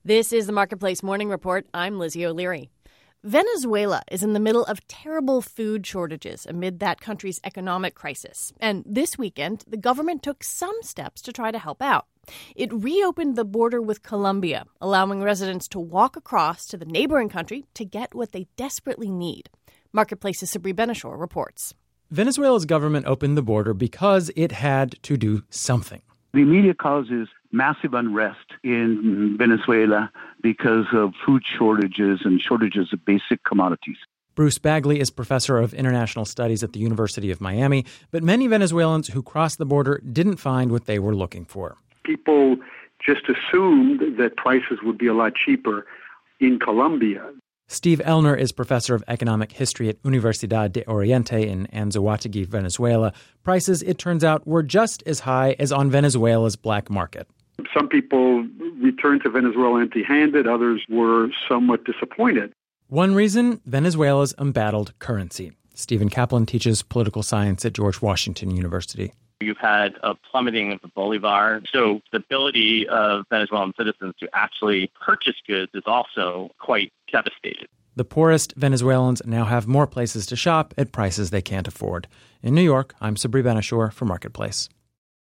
This is the Marketplace Morning Report. I'm Lizzie O'Leary. Venezuela is in the middle of terrible food shortages amid that country's economic crisis. And this weekend, the government took some steps to try to help out. It reopened the border with Colombia, allowing residents to walk across to the neighboring country to get what they desperately need. Marketplace's Sabri Benishore reports. Venezuela's government opened the border because it had to do something. The media causes massive unrest in Venezuela because of food shortages and shortages of basic commodities. Bruce Bagley is professor of international studies at the University of Miami, but many Venezuelans who crossed the border didn't find what they were looking for. People just assumed that prices would be a lot cheaper in Colombia. Steve Elner is professor of economic history at Universidad de Oriente in Anzoátegui, Venezuela. Prices, it turns out, were just as high as on Venezuela's black market. Some people returned to Venezuela empty-handed. Others were somewhat disappointed. One reason, Venezuela's embattled currency. Stephen Kaplan teaches political science at George Washington University. You've had a plummeting of the bolivar, so the ability of Venezuelan citizens to actually purchase goods is also quite devastated. The poorest Venezuelans now have more places to shop at prices they can't afford. In New York, I'm Sabri Benishore for Marketplace.